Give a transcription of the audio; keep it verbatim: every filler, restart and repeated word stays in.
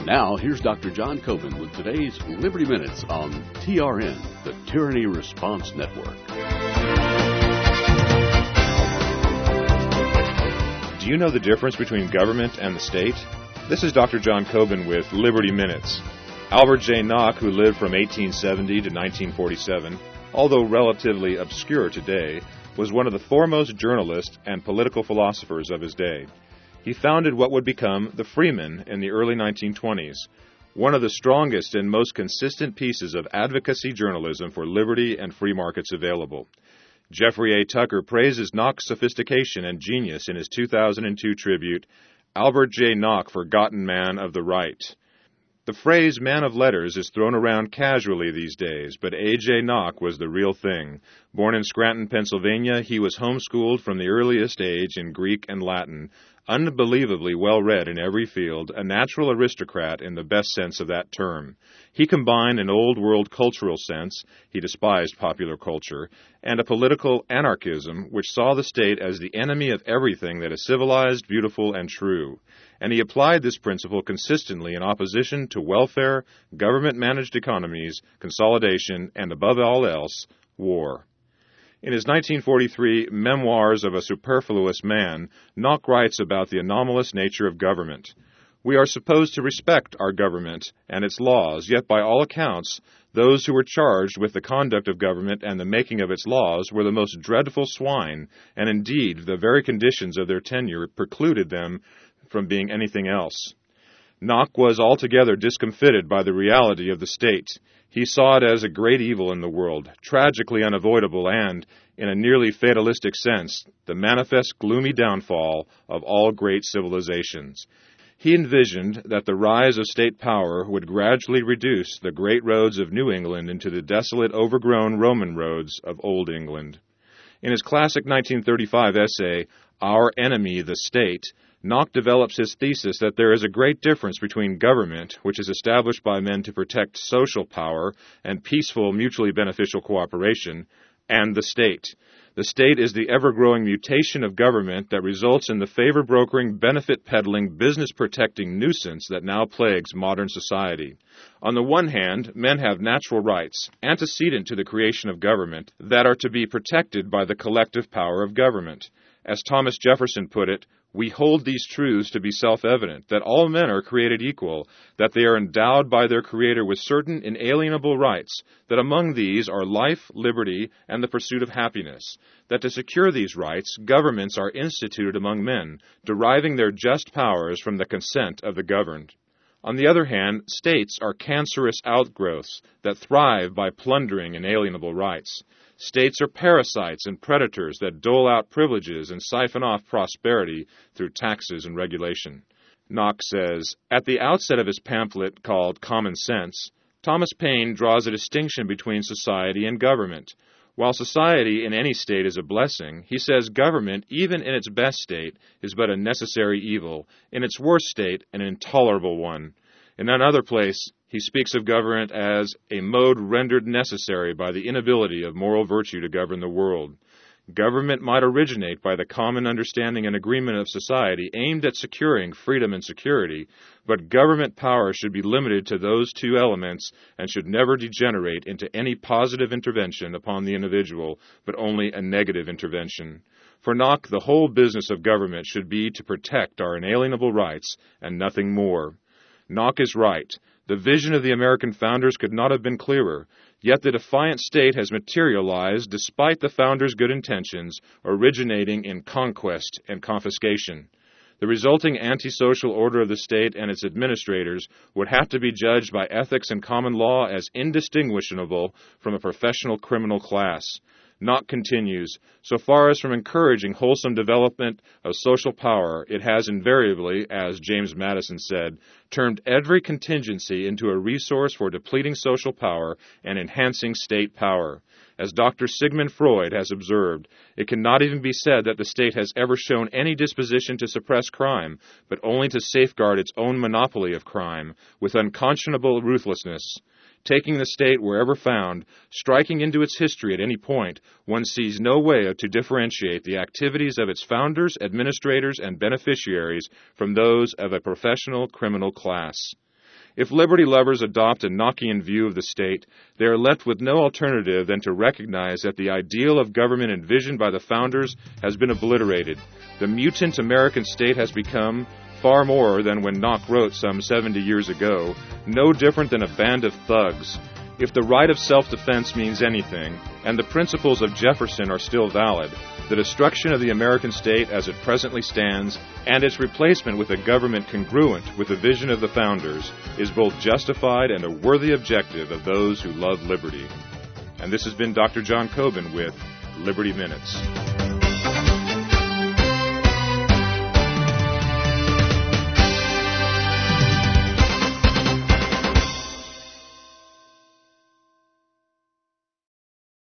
Now, here's Doctor John Coben with today's Liberty Minutes on T R N, the Tyranny Response Network. Do you know the difference between government and the state? This is Doctor John Coben with Liberty Minutes. Albert J. Nock, who lived from eighteen seventy to nineteen forty-seven, although relatively obscure today, was one of the foremost journalists and political philosophers of his day. He founded what would become the Freeman in the early nineteen twenties, one of the strongest and most consistent pieces of advocacy journalism for liberty and free markets available. Jeffrey A. Tucker praises Nock's sophistication and genius in his two thousand two tribute, Albert J. Nock, Forgotten Man of the Right. The phrase man of letters is thrown around casually these days, but A J. Nock was the real thing. Born in Scranton, Pennsylvania, he was homeschooled from the earliest age in Greek and Latin, unbelievably well-read in every field, a natural aristocrat in the best sense of that term. He combined an old-world cultural sense, he despised popular culture, and a political anarchism which saw the state as the enemy of everything that is civilized, beautiful, and true. And he applied this principle consistently in opposition to welfare, government-managed economies, consolidation, and above all else, war. In his nineteen forty-three Memoirs of a Superfluous Man, Nock writes about the anomalous nature of government. We are supposed to respect our government and its laws, yet by all accounts, those who were charged with the conduct of government and the making of its laws were the most dreadful swine, and indeed the very conditions of their tenure precluded them from being anything else. Nock was altogether discomfited by the reality of the state. He saw it as a great evil in the world, tragically unavoidable and, in a nearly fatalistic sense, the manifest gloomy downfall of all great civilizations. He envisioned that the rise of state power would gradually reduce the great roads of New England into the desolate, overgrown Roman roads of Old England. In his classic nineteen thirty-five essay, Our Enemy, the State, Nock develops his thesis that there is a great difference between government, which is established by men to protect social power and peaceful, mutually beneficial cooperation, and the state. The state is the ever-growing mutation of government that results in the favor-brokering, benefit-peddling, business-protecting nuisance that now plagues modern society. On the one hand, men have natural rights, antecedent to the creation of government, that are to be protected by the collective power of government. As Thomas Jefferson put it, we hold these truths to be self-evident, that all men are created equal, that they are endowed by their Creator with certain inalienable rights, that among these are life, liberty, and the pursuit of happiness, that to secure these rights, governments are instituted among men, deriving their just powers from the consent of the governed. On the other hand, states are cancerous outgrowths that thrive by plundering inalienable rights. States are parasites and predators that dole out privileges and siphon off prosperity through taxes and regulation. Nock says, at the outset of his pamphlet called Common Sense, Thomas Paine draws a distinction between society and government. While society in any state is a blessing, he says government, even in its best state, is but a necessary evil, in its worst state, an intolerable one. In another place, he speaks of government as a mode rendered necessary by the inability of moral virtue to govern the world. Government might originate by the common understanding and agreement of society aimed at securing freedom and security, but government power should be limited to those two elements and should never degenerate into any positive intervention upon the individual, but only a negative intervention. For Nock, the whole business of government should be to protect our inalienable rights and nothing more. Nock is right. The vision of the American founders could not have been clearer, yet the defiant state has materialized despite the founders' good intentions, originating in conquest and confiscation. The resulting antisocial order of the state and its administrators would have to be judged by ethics and common law as indistinguishable from a professional criminal class. Nock continues, so far as from encouraging wholesome development of social power, it has invariably, as James Madison said, turned every contingency into a resource for depleting social power and enhancing state power. As Doctor Sigmund Freud has observed, it cannot even be said that the state has ever shown any disposition to suppress crime, but only to safeguard its own monopoly of crime, with unconscionable ruthlessness. Taking the state wherever found, striking into its history at any point, one sees no way to differentiate the activities of its founders, administrators, and beneficiaries from those of a professional criminal class. If liberty lovers adopt a Knockian view of the state, they are left with no alternative than to recognize that the ideal of government envisioned by the founders has been obliterated. The mutant American state has become, far more than when Knock wrote some seventy years ago, no different than a band of thugs. If the right of self-defense means anything, and the principles of Jefferson are still valid, the destruction of the American state as it presently stands, and its replacement with a government congruent with the vision of the founders, is both justified and a worthy objective of those who love liberty. And this has been Doctor John Coben with Liberty Minutes.